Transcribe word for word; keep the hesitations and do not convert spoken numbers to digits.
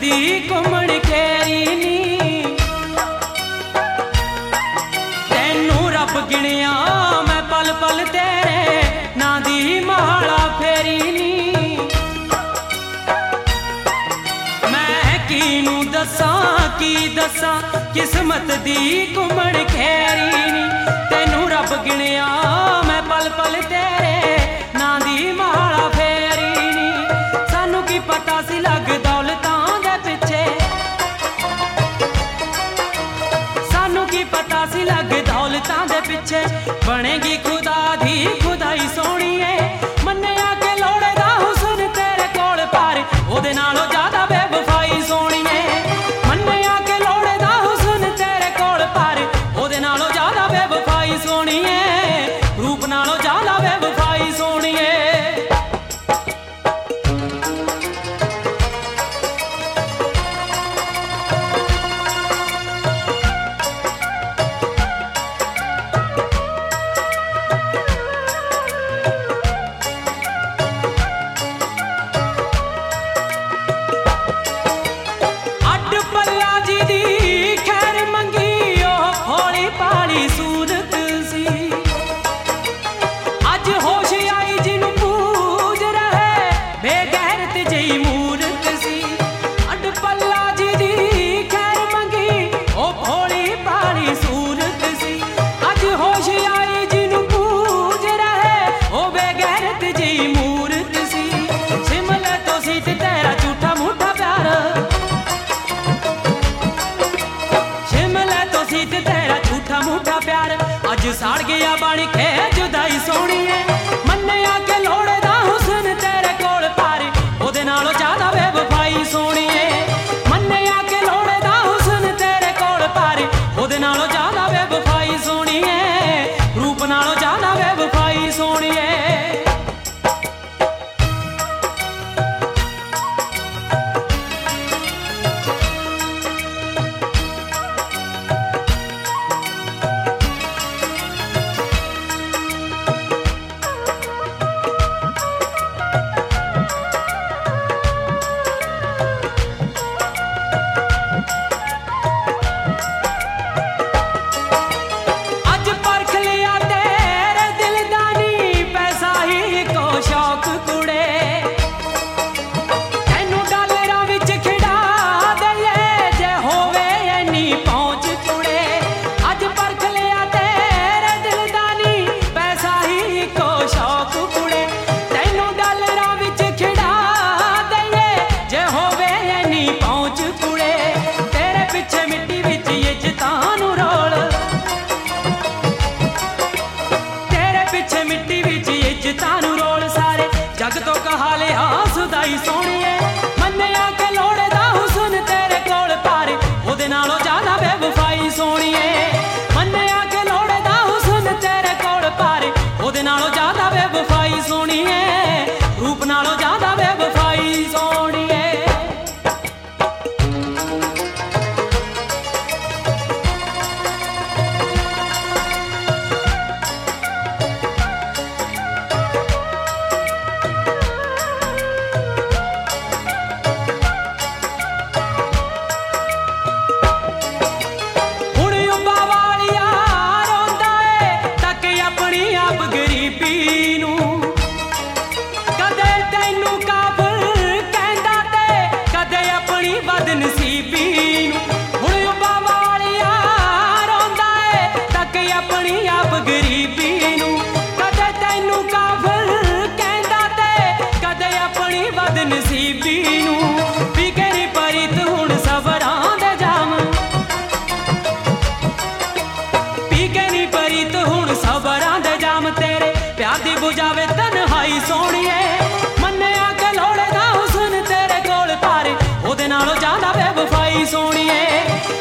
दी घुमण खेरी नी तैनू रब गिणिया मैं पल पल तेरे ना दी माला फेरी नी मैं कीनू दसां की दसां किस्मत दी घुमण खेरी नी तैनू रब गिणिया मैं पल पल तेरे ना दी माला फेरी नी सानू की पता सी लग दौलतां दे पिछे सानू की पता सी लग दौलतां दे पिछे बनेगी खुदा दी खुदाई सोहणीए मन्निया के लोड़े दा हुस्न तेरे कोल पर ओदे नालों ज्यादा बेवफाई सोहणीए मन्निया के लोड़े दा हुस्न तेरे कोल पर ओदे नालों ज्यादा बेवफाई सोहणीए रूप नालों ज्यादा बेवफाई सोहणीए साड़ गया बन के जुदाई सोहणीए मन्निया के लोड़े दा हुस्न तेरे कोल पर ओदे नालों ज्यादा बेवफाई सोहणीए मन्निया के लोड़े दा हुस्न तेरे कोल पर ओदे नालों ज्यादा बेवफाई सोहणीए रूप नालों ज्यादा बेवफाई सोहणीए जग तो कहा लिया सुदाई सोहणीए मन्निया के लोड़े दा हुस्न तेरे कोल पर ओदे नालों ज्यादा बेवफाई सोहणीए मन्निया के लोड़े दा हुस्न तेरे कोल पर ओदे नालों ज्यादा बेवफाई सोहणीए रूप नालों ज्यादा बेवफाई सोहणीए नसीबी नू फिकरी परित हुण सबरां दे जाम फिकरी परित हुण सबरां दे जाम तेरे प्यार दी बुझावे तन्हाई सोहणीए मन्निया के लोड़े दा हुस्न तेरे कोल पर ओदे नालों ज्यादा बेवफाई सोहणीए